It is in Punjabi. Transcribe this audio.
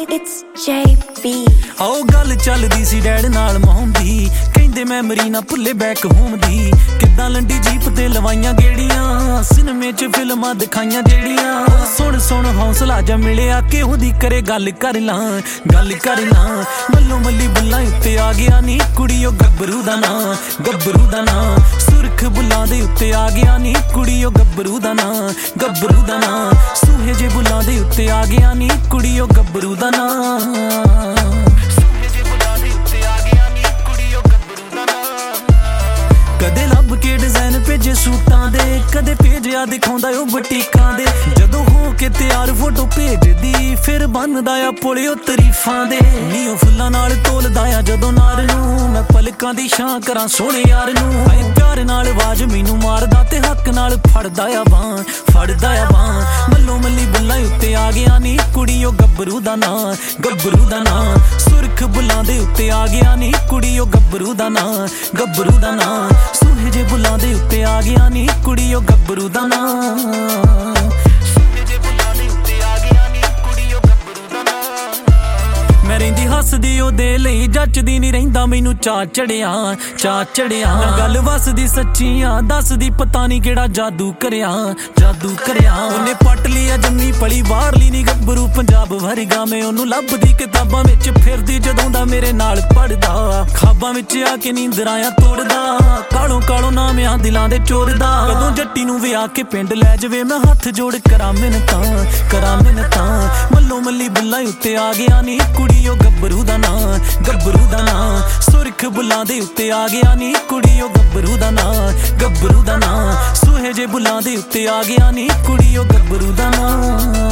It's JB। ਉਹ ਗੱਲ ਚੱਲਦੀ ਸੀ ਡੈਡ ਨਾਲ ਮੌਮ ਦੀ, ਕਹਿੰਦੇ ਮੈਮਰੀ ਨਾ ਭੁੱਲੇ ਬੈਕ ਹੋਮ ਦੀ। ਕਿੱਦਾਂ ਲੰਡੀ ਜੀਪ ਤੇ ਲਵਾਈਆਂ ਗੇੜੀਆਂ, ਸਿਨੇਮੇ 'ਚ ਫਿਲਮਾਂ ਦਿਖਾਈਆਂ ਜਿਹੜੀਆਂ। ਸੁਣ ਸੁਣ ਹੌਸਲਾ ਜਾ ਮਿਲਿਆ ਕਿ ਉਹਦੀ ਕਰੇ ਗੱਲ ਕਰ ਲਾਂ, ਗੱਲ ਕਰ ਲਾਂ। ਮੱਲੋ ਮੱਲੀ ਬੁੱਲਾਂ ਉੱਤੇ ਆ ਗਿਆ ਨੀ ਕੁੜੀਓ ਗੱਭਰੂ ਦਾ ਨਾਂ, ਗੱਭਰੂ ਦਾ ਨਾਂ। ਸੁਰਖ ਬੁੱਲਾਂ ਦੇ ਉੱਤੇ ਆ ਗਿਆ ਨੀ ਕੁੜੀਓ ਗੱਭਰੂ ਦਾ ਨਾਂ, ਗੱਭਰੂ ਦਾ ਨਾਂ। ਸੂਹੇ ਜੇ ਬੁੱਲਾਂ ਦੇ ਉੱਤੇ ਆ ਗਿਆ ਨੀ ਕੁੜੀਓ ਗੱਭਰੂ ਦਾ ਨਾਂ। ਕਦੇ ਲੱਭ ਕੇ ਡਿਜ਼ਾਈਨ ਭੇਜੇ ਸੂਟਾਂ ਦੇ, ਕਦੇ ਭੇਜਿਆ ਦਿਖਾਉਂਦਾ ਉਹ ਬੁਟੀਕਾਂ ਦੇ। ਜਦੋਂ ਹੋ ਕੇ ਤਿਆਰ ਫੋਟੋ ਭੇਜਦੀ, ਫਿਰ ਬੰਨਦਾ ਆ ਪੁਲਿਓ ਤਾਰੀਫਾਂ ਦੇ। ਨੀ ਉਹ ਫੁੱਲਾਂ ਨਾਲ ਤੋਲਦਾ ਆ ਜਦੋਂ ਨਾਰ ਨੂੰ, ਮੈਂ ਪਲਕਾਂ ਦੀ ਛਾਂ ਕਰਾਂ ਸੋਹਣੇ ਯਾਰ ਨੂੰ। ਪਿਆਰ ਨਾਲ ਆਵਾਜ਼ ਮੈਨੂੰ ਮਾਰਦਾ ਤੇ ਹੱਕ ਨਾਲ ਫੜਦਾ ਆ ਬਾਂਹ, ਫੜਦਾ ਆ ਬਾਂਹ। ਮੱਲੋ ਮੱਲੀ ਬੁੱਲਾਂ ਉੱਤੇ ਆ ਗਿਆ ਨੀ ਕੁੜੀਓ ਗੱਭਰੂ ਦਾ ਨਾਂ, ਗੱਭਰੂ ਦਾ ਨਾਂ। ਸੁਰਖ ਬੁੱਲਾਂ ਦੇ ਉੱਤੇ ਆ ਗਿਆ ਨੀ ਕੁੜੀਓ ਗੱਭਰੂ ਦਾ ਨਾਂ, ਗੱਭਰੂ ਦਾ ਨਾਂ। ਸੂਹੇ ਜੇ ਬੁੱਲਾਂ ਦੇ ਉੱਤੇ ਆ ਗਿਆ ਨੀ ਕੁੜੀਓ ਗੱਭਰੂ ਦਾ ਨਾਂ। ਮੈਂ ਰਹਿੰਦੀ ਹੱਸਦੀ ਉਹਦੇ ਲਈ, ਜੱਚਦੀ ਨੀ ਰਹਿੰਦਾ ਮੈਨੂੰ ਚਾਅ ਚੜਿਆ, ਚਾਅ ਚੜਿਆ। ਗੱਲ ਵਸਦੀ ਸੱਚੀ ਆ, ਦੱਸਦੀ ਪਤਾ ਨੀ ਕਿਹੜਾ ਜਾਦੂ ਕਰਿਆ, ਜਾਦੂ ਕਰਿਆ। ਉਹਨੇ ਪੱਟ ਲਿਆ ਜੰਮੀ ਪਲੀ ਬਾਹਰਲੀ ਨੀ ਗੱਭਰੂ ਪੰਜਾਬ ਵਰਗਾ। ਮੈਂ ਉਹਨੂੰ ਲੱਭਦੀ ਕਿਤਾਬਾਂ ਵਿੱਚ ਫਿਰਦੀ, ਜਦੋਂ ਦਾ ਮੇਰੇ ਨਾਲ ਪੜਦਾ। ਖਾਬਾਂ ਵਿੱਚ ਆ ਕੇ ਨੀਂਦਰਾਂ ਆ ਤੋੜਦਾ, ਕਾਲੋਂ ਕਾਲੋਂ ਨਾਮਿਆਂ ਦਿਲਾਂ ਦੇ ਚੋਰਦਾ। ਕਦੋਂ ਜੱਟੀ ਨੂੰ ਵਿਆਹ ਕੇ ਪਿੰਡ ਲੈ ਜਾਵੇ, ਮੈਂ ਹੱਥ ਜੋੜ ਕਰਾਂ ਮਿੰਨਤਾਂ, ਕਰਾਂ ਮਿੰਨਤਾਂ। ਮੱਲੋ ਮੱਲੀ ਬੁੱਲਾਂ ਉੱਤੇ ਆ ਗਿਆ ਨੀ ਕੁੜੀਓ ਗੱਭਰੂ ਦਾ ਨਾਂ, ਗੱਭਰੂ ਦਾ ਨਾਂ। ਸੁਰਖ ਬੁੱਲਾਂ ਦੇ ਉੱਤੇ ਆ ਗਿਆ ਨੀ ਕੁੜੀਓ ਗੱਭਰੂ ਦਾ ਨਾਂ, ਗੱਭਰੂ ਦਾ ਨਾਂ। ਸੂਹੇ ਜੇ ਬੁੱਲਾਂ ਦੇ ਉੱਤੇ ਆ ਗਿਆ ਨੀ ਕੁੜੀਓ ਗੱਭਰੂ ਦਾ ਨਾਂ।